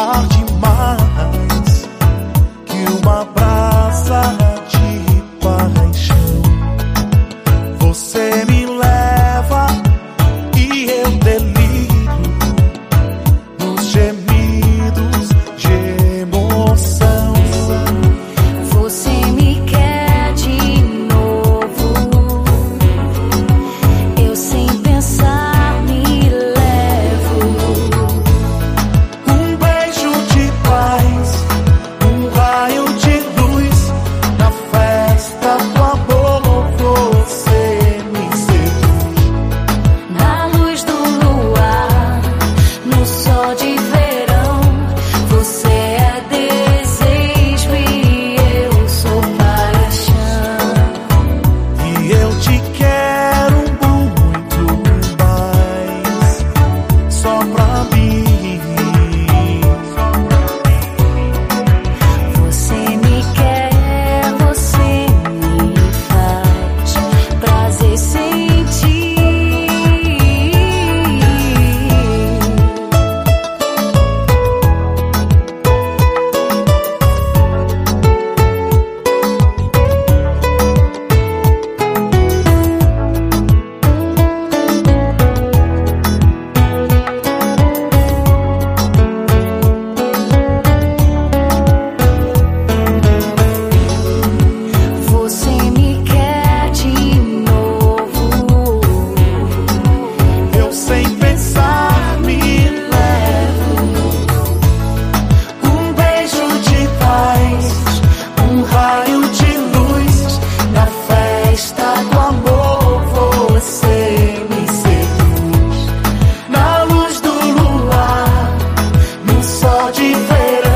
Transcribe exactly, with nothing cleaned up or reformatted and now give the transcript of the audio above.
arde mais que uma brasa de paixão. Você me leva e eu deliro nos gemidos de emoção. Você me quer de novo, eu sem pensar me levo. Um beijo de paz, um raio de luz, na festa do amor você me seduz. Na luz do luar, no sol de verão, você é desejo e eu sou paixão. E eu te quero muito mais, só pra mim. Você me quer, você me faz prazer sentir. Você me quer de novo, Eu sem pensar me levo. Um beijo de paz, um raio de luz, na festa do amor você me seduz. Na luz do luar, no sol de verão,